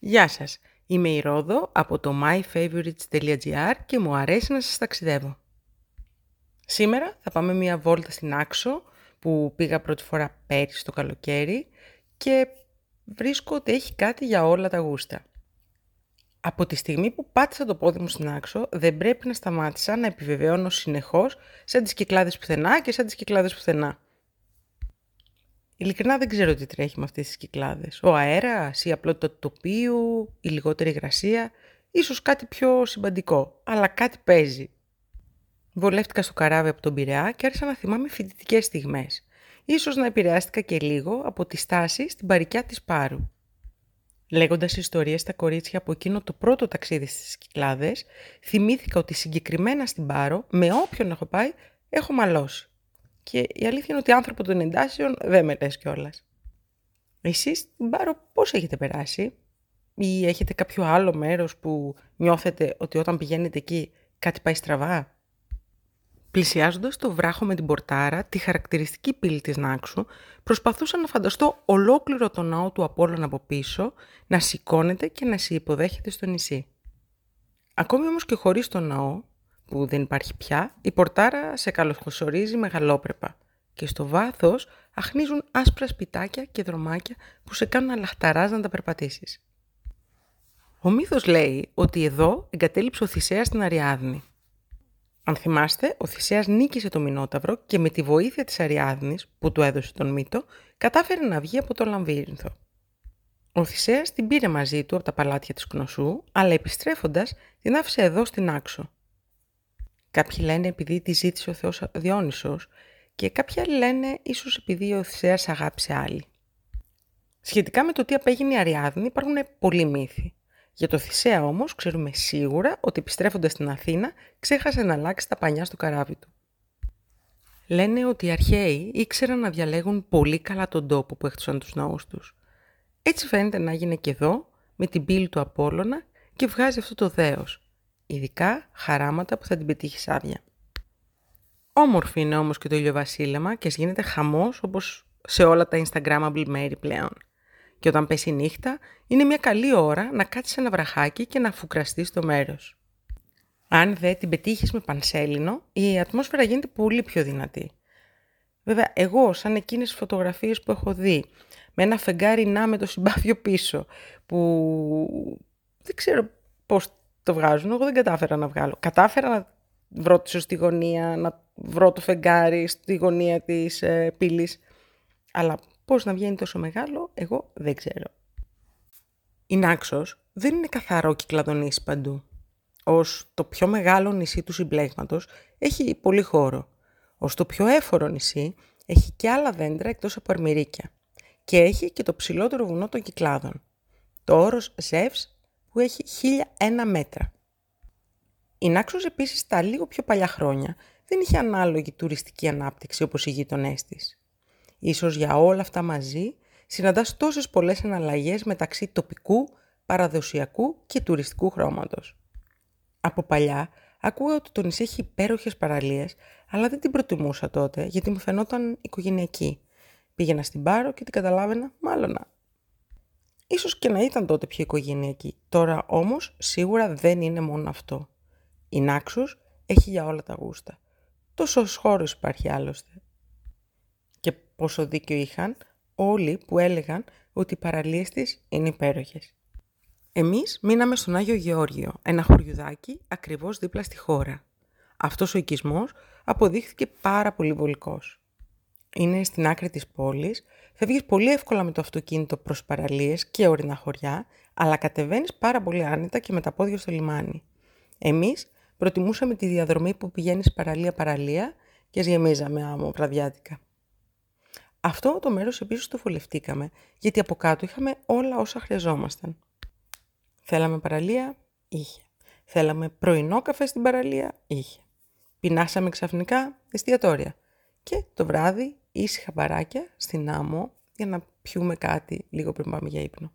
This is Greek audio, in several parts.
Γεια σας, είμαι η Ρόδο από το myfavorites.gr και μου αρέσει να σας ταξιδεύω. Σήμερα θα πάμε μια βόλτα στην Άξο που πήγα πρώτη φορά πέρυσι το καλοκαίρι και βρίσκω ότι έχει κάτι για όλα τα γούστα. Από τη στιγμή που πάτησα το πόδι μου στην Άξο δεν πρέπει να σταμάτησα να επιβεβαιώνω συνεχώς σαν τις Κυκλάδες πουθενά και σαν τις Κυκλάδες πουθενά. Ειλικρινά δεν ξέρω τι τρέχει με αυτές τις Κυκλάδες. Ο αέρας, η απλότητα του τοπίου, η λιγότερη υγρασία, ίσως κάτι πιο σημαντικό, αλλά κάτι παίζει. Βολεύτηκα στο καράβι από τον Πειραιά και άρχισα να θυμάμαι φοιτητικές στιγμές. Ίσως να επηρεάστηκα και λίγο από τη στάση στην παροικιά της Πάρου. Λέγοντας ιστορίες στα κορίτσια από εκείνο το πρώτο ταξίδι στις Κυκλάδες, θυμήθηκα ότι συγκεκριμένα στην Πάρο, με όποιον έχω πάει, έχω μαλώσει. Και η αλήθεια είναι ότι άνθρωπο των εντάσεων δεν με λες κιόλας. Εσείς στην Πάρο πώς έχετε περάσει? Ή έχετε κάποιο άλλο μέρος που νιώθετε ότι όταν πηγαίνετε εκεί κάτι πάει στραβά? Πλησιάζοντας το βράχο με την πορτάρα, τη χαρακτηριστική πύλη της Νάξου, προσπαθούσα να φανταστώ ολόκληρο το ναό του Απόλλωνα από πίσω, να σηκώνεται και να σε υποδέχεται στο νησί. Ακόμη όμως και χωρίς το ναό, που δεν υπάρχει πια, η πορτάρα σε καλωσορίζει μεγαλόπρεπα και στο βάθος αχνίζουν άσπρα σπιτάκια και δρομάκια που σε κάνουν να λαχταράς να τα περπατήσεις. Ο μύθος λέει ότι εδώ εγκατέλειψε ο Θησέας την Αριάδνη. Αν θυμάστε, ο Θησέας νίκησε το Μινόταυρο και με τη βοήθεια της Αριάδνης, που του έδωσε τον μύτο, κατάφερε να βγει από το Λαμβύρινθο. Ο Θησέας την πήρε μαζί του από τα παλάτια της Κνωσού, αλλά επιστρέφοντας την άφησε εδώ στην Άξο. Κάποιοι λένε επειδή τη ζήτησε ο Θεός Διόνυσος και κάποιοι άλλοι λένε ίσως επειδή ο Θησέας αγάπησε άλλη. Σχετικά με το τι απέγινε η Αριάδνη υπάρχουν πολλοί μύθοι. Για το Θησέα όμως ξέρουμε σίγουρα ότι επιστρέφοντας στην Αθήνα ξέχασε να αλλάξει τα πανιά στο καράβι του. Λένε ότι οι αρχαίοι ήξεραν να διαλέγουν πολύ καλά τον τόπο που έχτισαν τους ναούς τους. Έτσι φαίνεται να έγινε και εδώ με την πύλη του Απόλλωνα και βγάζει αυτό το δέος. Ειδικά χαράματα που θα την πετύχει άδεια. Όμορφη είναι όμως και το ηλιοβασίλεμα και γίνεται χαμός όπως σε όλα τα Instagrammable μέρη πλέον. Και όταν πέσει η νύχτα, είναι μια καλή ώρα να κάτσεις ένα βραχάκι και να φουκραστείς το μέρος. Αν δεν την πετύχεις με πανσέλινο, η ατμόσφαιρα γίνεται πολύ πιο δυνατή. Βέβαια, εγώ σαν εκείνες τις φωτογραφίες που έχω δει, με ένα φεγγάρι να με το συμπάθειο πίσω, που δεν ξέρω πώς το βγάζουν, εγώ δεν κατάφερα να βγάλω. Κατάφερα να βρω τη σωστή γωνία, να βρω το φεγγάρι στη γωνία της πύλης, αλλά πώς να βγαίνει τόσο μεγάλο, εγώ δεν ξέρω. Η Νάξος δεν είναι καθαρό κυκλαδονήσι παντού. Ως το πιο μεγάλο νησί του συμπλέγματος έχει πολύ χώρο. Ως το πιο έφορο νησί έχει και άλλα δέντρα εκτός από αρμυρίκια. Και έχει και το ψηλότερο βουνό των Κυκλάδων. Το όρος Ζεύς που έχει 1001 μέτρα. Η Νάξος επίσης τα λίγο πιο παλιά χρόνια δεν είχε ανάλογη τουριστική ανάπτυξη όπως οι γείτονές της. Ίσως για όλα αυτά μαζί συναντάς τόσες πολλές εναλλαγές μεταξύ τοπικού, παραδοσιακού και τουριστικού χρώματος. Από παλιά ακούγα ότι το νησί έχει υπέροχες παραλίες, αλλά δεν την προτιμούσα τότε γιατί μου φαινόταν οικογενειακή. Πήγαινα στην Πάρο και την καταλάβαινα μάλλον. Ίσως και να ήταν τότε πιο οικογενειακή. Τώρα όμως σίγουρα δεν είναι μόνο αυτό. Η Νάξος έχει για όλα τα γούστα. Τόσος χώρος υπάρχει άλλωστε. Και πόσο δίκιο είχαν όλοι που έλεγαν ότι οι παραλίες της είναι υπέροχες. Εμείς μείναμε στον Άγιο Γεώργιο, ένα χωριουδάκι ακριβώς δίπλα στη χώρα. Αυτός ο οικισμός αποδείχθηκε πάρα πολύ βολικός. Είναι στην άκρη της πόλης, φεύγεις πολύ εύκολα με το αυτοκίνητο προς παραλίες και ορεινά χωριά, αλλά κατεβαίνεις πάρα πολύ άνετα και με τα πόδια στο λιμάνι. Εμείς προτιμούσαμε τη διαδρομή που πηγαίνεις παραλία-παραλία και γεμίζαμε άμμο βραδιάτικα. Αυτό το μέρος επίσης το βολευτήκαμε, γιατί από κάτω είχαμε όλα όσα χρειαζόμασταν. Θέλαμε παραλία, είχε. Θέλαμε πρωινό καφέ στην παραλία, είχε. Πεινάσαμε ξαφνικά, εστιατόρια. Και το βράδυ ήσυχα μπαράκια στην άμμο για να πιούμε κάτι λίγο πριν πάμε για ύπνο.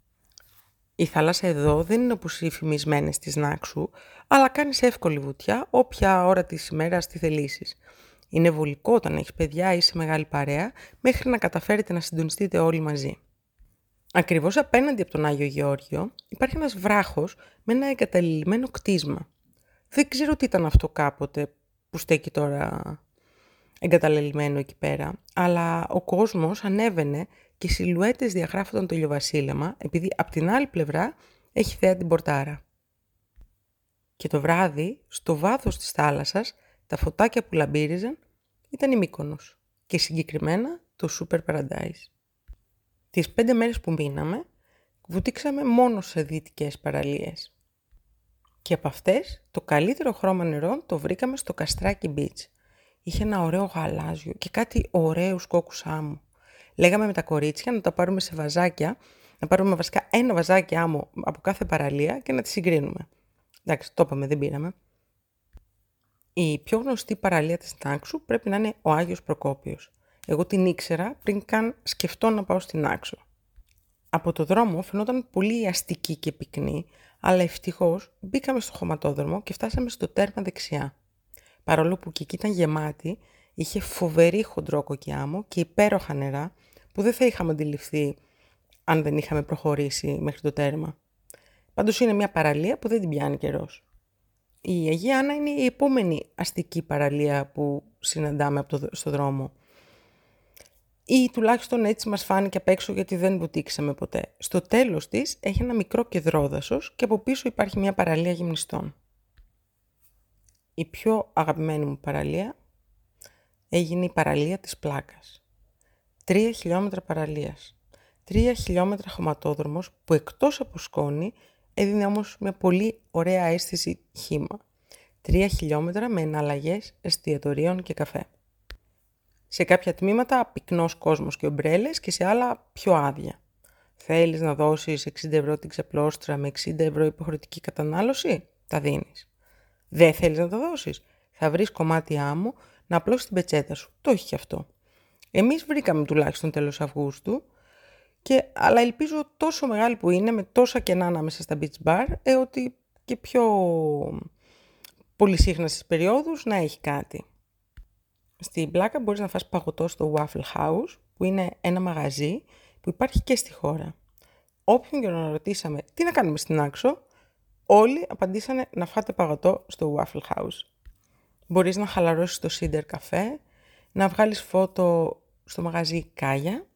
Η θάλασσα εδώ δεν είναι όπως οι φημισμένες της Νάξου, αλλά κάνεις εύκολη βουτιά όποια ώρα της ημέρας τη θελήσεις. Είναι βολικό όταν έχεις παιδιά ή σε μεγάλη παρέα, μέχρι να καταφέρετε να συντονιστείτε όλοι μαζί. Ακριβώς απέναντι από τον Άγιο Γεώργιο υπάρχει ένας βράχος με ένα εγκαταλειμμένο κτίσμα. Δεν ξέρω τι ήταν αυτό κάποτε που στέκει τώρα εγκαταλελειμμένο εκεί πέρα, αλλά ο κόσμος ανέβαινε και οι σιλουέτες διαγράφονταν το ηλιοβασίλεμα, επειδή από την άλλη πλευρά έχει θέα την πορτάρα. Και το βράδυ, στο βάθος της θάλασσας, τα φωτάκια που λαμπύριζαν ήταν η Μύκονος και συγκεκριμένα το Super Paradise. Τις 5 μέρες που μείναμε, βουτήξαμε μόνο σε δυτικές παραλίες. Και από αυτές, το καλύτερο χρώμα νερών το βρήκαμε στο Καστράκι Beach. Είχε ένα ωραίο γαλάζιο και κάτι ωραίους κόκκους άμμου. Λέγαμε με τα κορίτσια να τα πάρουμε σε βαζάκια, να πάρουμε βασικά ένα βαζάκι άμμο από κάθε παραλία και να τις συγκρίνουμε. Εντάξει, το είπαμε, δεν πήραμε. Η πιο γνωστή παραλία της Νάξου πρέπει να είναι ο Άγιος Προκόπιος. Εγώ την ήξερα πριν καν σκεφτώ να πάω στην Νάξο. Από το δρόμο φαινόταν πολύ αστική και πυκνή, αλλά ευτυχώς μπήκαμε στο χωματόδρομο και φτάσαμε στο τέρμα δεξιά. Παρόλο που και εκεί ήταν γεμάτη, είχε φοβερή χοντρόκοκκι άμμο και υπέροχα νερά που δεν θα είχαμε αντιληφθεί αν δεν είχαμε προχωρήσει μέχρι το τέρμα. Πάντως είναι μια παραλία που δεν την πιάνει καιρός. Η Αγία Άννα είναι η επόμενη αστική παραλία που συναντάμε στο δρόμο. Ή τουλάχιστον έτσι μας φάνηκε απ' έξω γιατί δεν βουτήξαμε ποτέ. Στο τέλος της έχει ένα μικρό κεδρόδασος και από πίσω υπάρχει μια παραλία γυμνιστών. Η πιο αγαπημένη μου παραλία έγινε η παραλία της Πλάκας. 3 χιλιόμετρα παραλίας. 3 χιλιόμετρα χωματόδρομος που εκτός από σκόνη έδινε όμως μια πολύ ωραία αίσθηση χύμα. 3 χιλιόμετρα με εναλλαγές εστιατορίων και καφέ. Σε κάποια τμήματα πυκνός κόσμος και ομπρέλες και σε άλλα πιο άδεια. Θέλεις να δώσεις 60 ευρώ την ξεπλώστρα με 60 ευρώ υποχρεωτική κατανάλωση? Τα δίνεις. Δεν θέλεις να τα δώσεις? Θα βρεις κομμάτι άμμου να απλώσεις την πετσέτα σου. Το έχει και αυτό. Εμείς βρήκαμε τουλάχιστον τέλος Αυγούστου, αλλά ελπίζω τόσο μεγάλη που είναι με τόσα κενά ανάμεσα στα beach bar, ότι και πιο πολυσύχναστες περιόδους να έχει κάτι. Στην Πλάκα μπορείς να φας παγωτό στο Waffle House, που είναι ένα μαγαζί που υπάρχει και στη χώρα. Όποιον και να ρωτήσαμε τι να κάνουμε στην Άξο, όλοι απαντήσανε να φάτε παγωτό στο Waffle House. Μπορείς να χαλαρώσεις στο Cider Café, να βγάλεις φώτο στο μαγαζί Κάγια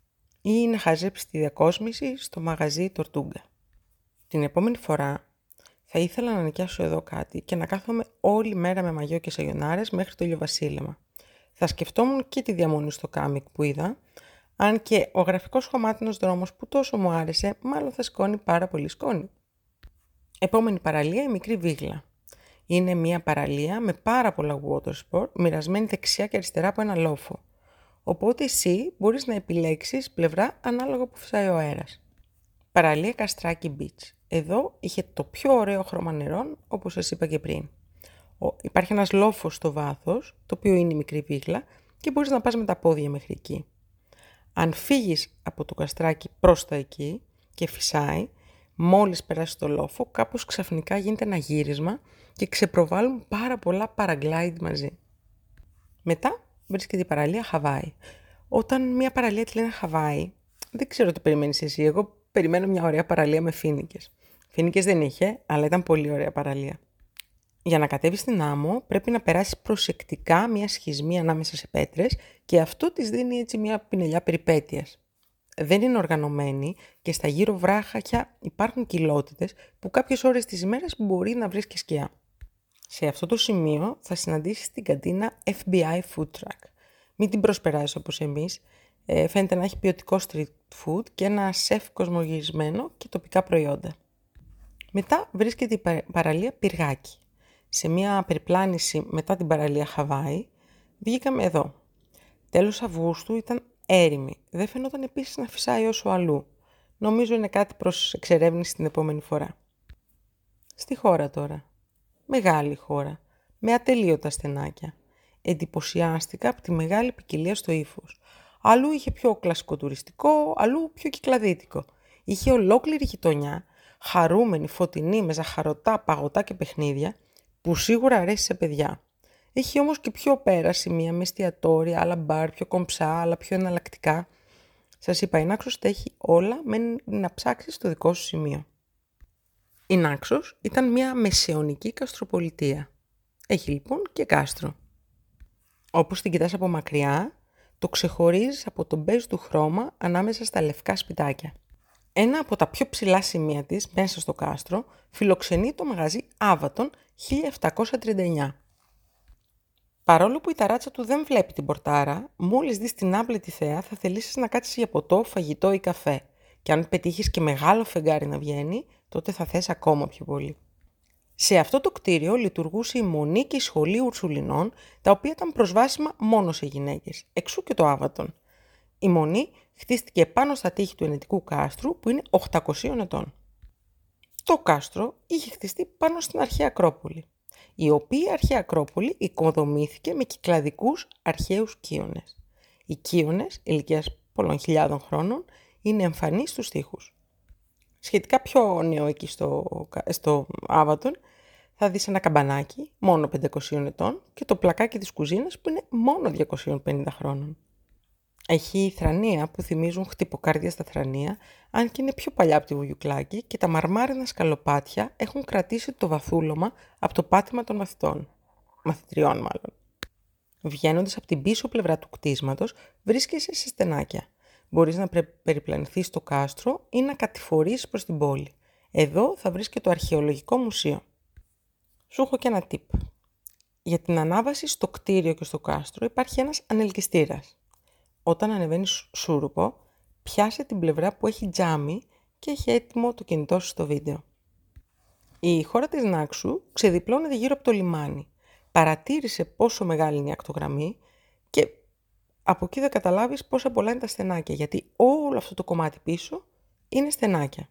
ή να χαζέψεις τη διακόσμηση στο μαγαζί Τορτούγκα. Την επόμενη φορά θα ήθελα να νοικιάσω εδώ κάτι και να κάθομαι όλη μέρα με μαγιό και σαγιονάρες μέχρι το ηλιοβασίλεμα. Θα σκεφτόμουν και τη διαμονή στο κάμικ που είδα, αν και ο γραφικός χωμάτινος δρόμος που τόσο μου άρεσε, μάλλον θα σκόνει πάρα πολύ σκόνη. Επόμενη παραλία, η Μικρή Βίγλα. Είναι μια παραλία με πάρα πολλά water sport, μοιρασμένη δεξιά και αριστερά από ένα λόφο. Οπότε εσύ μπορείς να επιλέξεις πλευρά ανάλογα που φυσάει ο αέρας. Παραλία Καστράκι Beach. Εδώ είχε το πιο ωραίο χρώμα νερών, όπως σας είπα και πριν. Υπάρχει ένας λόφος στο βάθος, το οποίο είναι η Μικρή Βίγλα και μπορείς να πας με τα πόδια μέχρι εκεί. Αν φύγεις από το Καστράκι προς τα εκεί και φυσάει, μόλις περάσει το λόφο, κάπως ξαφνικά γίνεται ένα γύρισμα και ξεπροβάλλουν πάρα πολλά paraglide μαζί. Μετά βρίσκεται η παραλία Χαβάη. Όταν μια παραλία τη λένε Χαβάη, δεν ξέρω τι περιμένεις εσύ. Εγώ περιμένω μια ωραία παραλία με φοίνικες. Φοίνικες δεν είχε, αλλά ήταν πολύ ωραία παραλία. Για να κατέβεις στην άμμο πρέπει να περάσεις προσεκτικά μια σχισμή ανάμεσα σε πέτρες και αυτό της δίνει έτσι μια πινελιά περιπέτειας. Δεν είναι οργανωμένη και στα γύρω βράχια υπάρχουν κοιλότητες που κάποιες ώρες της ημέρας μπορεί να βρεις και σκιά. Σε αυτό το σημείο θα συναντήσεις την καντίνα FBI Food Truck. Μην την προσπεράσεις όπως εμείς. Φαίνεται να έχει ποιοτικό street food και ένα σεφ κοσμογυρισμένο και τοπικά προϊόντα. Μετά βρίσκεται η παραλία Πυργάκι. Σε μια περιπλάνηση μετά την παραλία Χαβάη βγήκαμε εδώ. Τέλος Αυγούστου ήταν έρημη. Δεν φαινόταν επίσης να φυσάει όσο αλλού. Νομίζω είναι κάτι προς εξερεύνηση την επόμενη φορά. Στη χώρα τώρα. Μεγάλη χώρα. Με ατελείωτα στενάκια. Εντυπωσιάστηκα από τη μεγάλη ποικιλία στο ύφος. Αλλού είχε πιο κλασικό τουριστικό, αλλού πιο κυκλαδίτικο. Είχε ολόκληρη γειτονιά, χαρούμενη, φωτεινή, με ζαχαρωτά, παγωτά και παιχνίδια, που σίγουρα αρέσει σε παιδιά. Έχει όμως και πιο πέρα σημεία με εστιατόρια, άλλα μπαρ, πιο κομψά, άλλα πιο εναλλακτικά. Σας είπα, η Νάξος τα έχει όλα, μένει να ψάξεις το δικό σου σημείο. Η Νάξος ήταν μια μεσαιωνική καστροπολιτεία. Έχει λοιπόν και κάστρο. Όπως την κοιτάς από μακριά, το ξεχωρίζεις από τον μπέζ του χρώμα ανάμεσα στα λευκά σπιτάκια. Ένα από τα πιο ψηλά σημεία της, μέσα στο κάστρο, φιλοξενεί το μαγαζί Άβατον 1739. Παρόλο που η ταράτσα του δεν βλέπει την πορτάρα, μόλις δεις την άπλετη θέα θα θελήσεις να κάτσεις για ποτό, φαγητό ή καφέ. Και αν πετύχεις και μεγάλο φεγγάρι να βγαίνει, τότε θα θες ακόμα πιο πολύ. Σε αυτό το κτίριο λειτουργούσε η Μονή και η Σχολή Ουρσουλινών, τα οποία ήταν προσβάσιμα μόνο σε γυναίκες, εξού και το Άβατον. Η Μονή χτίστηκε πάνω στα τείχη του ενετικού κάστρου που είναι 800 ετών. Το κάστρο είχε χτιστεί πάνω στην αρχαία Ακρόπολη, η οποία αρχαία Ακρόπολη οικοδομήθηκε με κυκλαδικούς αρχαίους κύονες. Οι κύονες, ηλικίας πολλών χιλιάδων χρόνων, είναι εμφανείς στους τοίχους. Σχετικά πιο νέο εκεί στο Άβατον, θα δεις ένα καμπανάκι μόνο 500 ετών και το πλακάκι της κουζίνας που είναι μόνο 250 χρόνων. Έχει θρανία που θυμίζουν χτυποκάρδια στα θρανία, αν και είναι πιο παλιά από τη Βουγιουκλάκη, και τα μαρμάρινα σκαλοπάτια έχουν κρατήσει το βαθούλωμα από το πάτημα των μαθητριών μάλλον. Βγαίνοντας από την πίσω πλευρά του κτίσματος, βρίσκεσαι σε στενάκια. Μπορείς να περιπλανηθείς στο κάστρο ή να κατηφορήσεις προς την πόλη. Εδώ θα βρεις και το αρχαιολογικό μουσείο. Σου έχω και ένα tip. Για την ανάβαση στο κτίριο και στο κάστρο υπάρχει ένας ανελκυστήρας. Όταν ανεβαίνεις Σούρουπο, πιάσε την πλευρά που έχει τζάμι και έχει έτοιμο το κινητό σου στο βίντεο. Η χώρα της Νάξου ξεδιπλώνεται γύρω από το λιμάνι. Παρατήρησε πόσο μεγάλη είναι η ακτογραμμή και από εκεί θα καταλάβεις πόσα πολλά είναι τα στενάκια, γιατί όλο αυτό το κομμάτι πίσω είναι στενάκια.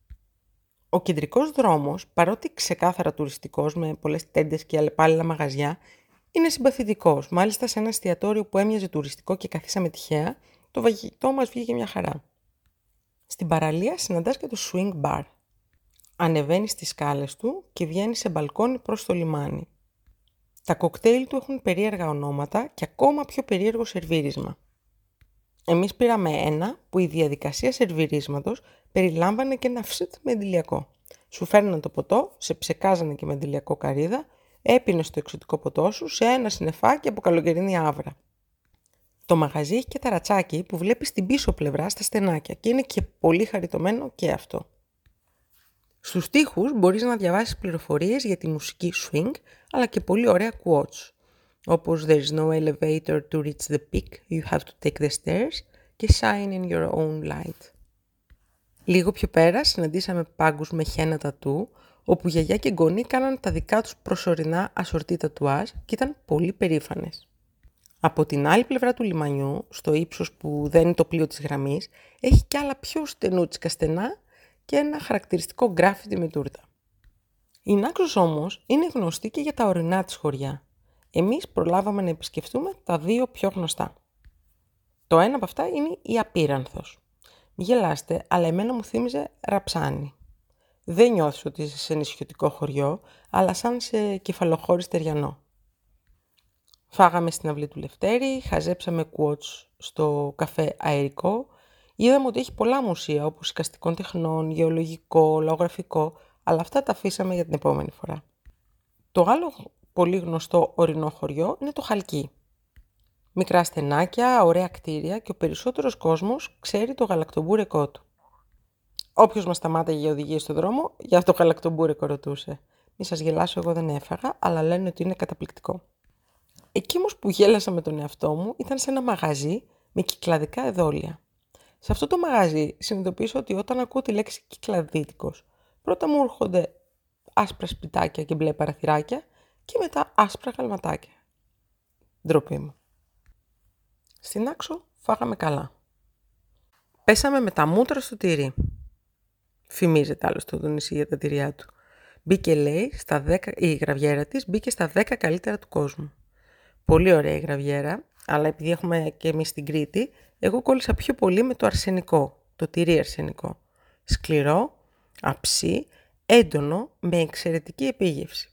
Ο κεντρικός δρόμος, παρότι ξεκάθαρα τουριστικός με πολλές τέντες και αλλεπάλληλα μαγαζιά, είναι συμπαθητικός. Μάλιστα σε ένα εστιατόριο που έμοιαζε τουριστικό και καθίσαμε τυχαία, το φαγητό μας βγήκε μια χαρά. Στην παραλία συναντάς και το swing bar. Ανεβαίνεις στις σκάλες του και βγαίνεις σε μπαλκόνι προς το λιμάνι. Τα κοκτέιλ του έχουν περίεργα ονόματα και ακόμα πιο περίεργο σερβίρισμα. Εμείς πήραμε ένα που η διαδικασία σερβιρίσματος περιλάμβανε και ένα φσιτ με εντυλιακό. Σου φέρναν το ποτό, σε ψεκάζανε και με εντυλιακό καρύδα, έπινες το εξωτικό ποτό σου σε ένα συννεφάκι από καλοκαιρινή άβρα. Το μαγαζί έχει και ταρατσάκι που βλέπεις στην πίσω πλευρά στα στενάκια και είναι και πολύ χαριτωμένο και αυτό. Στους τοίχους μπορείς να διαβάσεις πληροφορίες για τη μουσική swing, αλλά και πολύ ωραία quotes, όπως «There is no elevator to reach the peak, you have to take the stairs» και «Shine in your own light». Λίγο πιο πέρα συναντήσαμε πάγκους με χένα τατού, όπου γιαγιά και γονεί κάναν τα δικά τους προσωρινά ασορτή τατουάζ και ήταν πολύ περήφανες. Από την άλλη πλευρά του λιμανιού, στο ύψος που δεν είναι το πλοίο της γραμμής, έχει κι άλλα πιο στενούτσικα στενά και ένα χαρακτηριστικό γκράφιτι με τούρτα. Η Νάξος όμως είναι γνωστή και για τα ορεινά της χωριά. Εμείς προλάβαμε να επισκεφτούμε τα δύο πιο γνωστά. Το ένα από αυτά είναι η Απίρανθος. Μη γελάστε, αλλά εμένα μου θύμιζε Ραψάνι. Δεν νιώθεις ότι είσαι σε νησιωτικό χωριό, αλλά σαν σε κεφαλοχώρι στεριανό. Φάγαμε στην αυλή του Λευτέρη, χαζέψαμε quotes στο καφέ Αερικό. Είδαμε ότι έχει πολλά μουσεία, όπως εικαστικών τεχνών, γεωλογικό, λαογραφικό, αλλά αυτά τα αφήσαμε για την επόμενη φορά. Το άλλο πολύ γνωστό ορεινό χωριό είναι το Χαλκί. Μικρά στενάκια, ωραία κτίρια και ο περισσότερος κόσμος ξέρει το γαλακτομπούρεκό του. Όποιος μας σταμάταγε για οδηγίες στον δρόμο, για το γαλακτομπούρεκο ρωτούσε. Μη σας γελάσω, εγώ δεν έφαγα, αλλά λένε ότι είναι καταπληκτικό. Εκεί όμως που γέλασα με τον εαυτό μου ήταν σε ένα μαγαζί με κυκλαδικά εδόλια. Σε αυτό το μαγαζί συνειδητοποίησα ότι όταν ακούω τη λέξη κυκλαδίτικος, πρώτα μου έρχονται άσπρα σπιτάκια και μπλε παραθυράκια και μετά άσπρα γαλματάκια. Ντροπή μου. Στην Άξο φάγαμε καλά. Πέσαμε με τα μούτρα στο τυρί. Φημίζεται άλλωστε το νησί για τα τυριά του. Μπήκε, λέει, η γραβιέρα της μπήκε στα 10 καλύτερα του κόσμου. Πολύ ωραία η γραβιέρα, αλλά επειδή έχουμε και εμείς στην Κρήτη, εγώ κόλλησα πιο πολύ με το αρσενικό, το τυρί αρσενικό. Σκληρό, αψί, έντονο, με εξαιρετική επίγευση.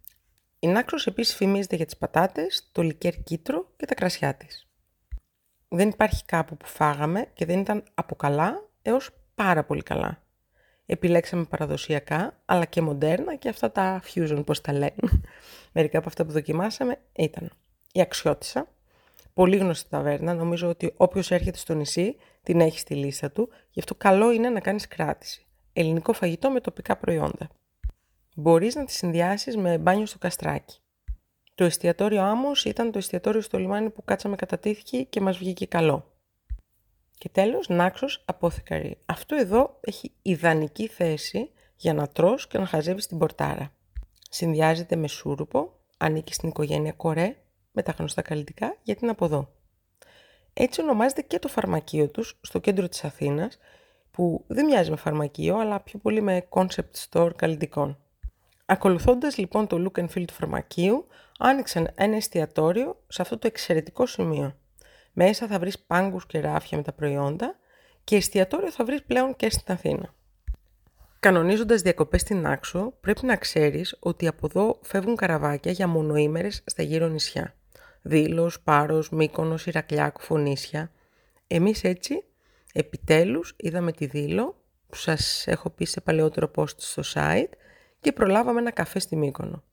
Η Νάξος επίσης φημίζεται για τις πατάτες, το λικέρ κίτρο και τα κρασιά της. δεν υπάρχει κάπου που φάγαμε και δεν ήταν από καλά έως πάρα πολύ καλά. Επιλέξαμε παραδοσιακά, αλλά και μοντέρνα και αυτά τα fusion, πώς τα λένε. Μερικά από αυτά που δοκιμάσαμε ήταν η Αξιώτισσα, πολύ γνωστή ταβέρνα, νομίζω ότι όποιος έρχεται στο νησί την έχει στη λίστα του, γι' αυτό καλό είναι να κάνεις κράτηση. Ελληνικό φαγητό με τοπικά προϊόντα. Μπορείς να τη συνδυάσεις με μπάνιο στο καστράκι. Το εστιατόριο Άμμος ήταν το εστιατόριο στο λιμάνι που κάτσαμε κατά τύχη και μας βγήκε καλό. Και τέλος, Νάξος Απόθηκαρη. Αυτό εδώ έχει ιδανική θέση για να τρως και να χαζεύεις την πορτάρα. Συνδυάζεται με σούρουπο, ανήκει στην οικογένεια Κορέ, με τα γνωστά καλλιτικά γιατί είναι από εδώ. Έτσι ονομάζεται και το φαρμακείο τους στο κέντρο της Αθήνας, που δεν μοιάζει με φαρμακείο, αλλά πιο πολύ με concept store καλλιτικών. Ακολουθώντας λοιπόν το look and feel του φαρμακείου, άνοιξαν ένα εστιατόριο σε αυτό το εξαιρετικό σημείο. Μέσα θα βρεις πάγκους και ράφια με τα προϊόντα και εστιατόριο θα βρεις πλέον και στην Αθήνα. Κανονίζοντας διακοπές στην Άξο, πρέπει να ξέρεις ότι από εδώ φεύγουν καραβάκια για μονοήμερες στα γύρω νησιά. Δήλος, Πάρος, Μύκονος, Ηρακλεάκου, Φωνήσια. Εμείς έτσι, επιτέλους, είδαμε τη Δήλο, που σας έχω πει σε παλαιότερο post στο site, και προλάβαμε ένα καφέ στη Μύκονο.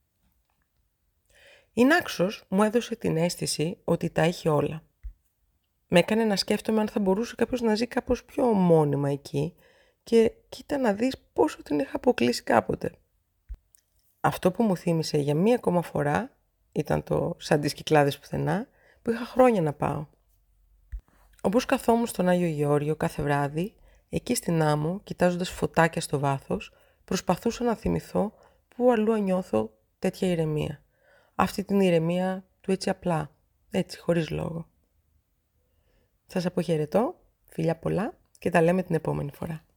Η Νάξος μου έδωσε την αίσθηση ότι τα έχει όλα. Με έκανε να σκέφτομαι αν θα μπορούσε κάποιος να ζει κάπως πιο μόνιμα εκεί και κοίτα να δεις πόσο την είχα αποκλείσει κάποτε. Αυτό που μου θύμισε για μία ακόμα φορά ήταν το σαν τις Κυκλάδες πουθενά που είχα χρόνια να πάω. Όπως καθόμουν στον Άγιο Γεώργιο κάθε βράδυ, εκεί στην άμμο, κοιτάζοντας φωτάκια στο βάθος, προσπαθούσα να θυμηθώ πού αλλού νιώθω τέτοια ηρεμία. Αυτή την ηρεμία του έτσι απλά, έτσι χωρίς λόγο. Σας αποχαιρετώ, φιλιά πολλά και τα λέμε την επόμενη φορά.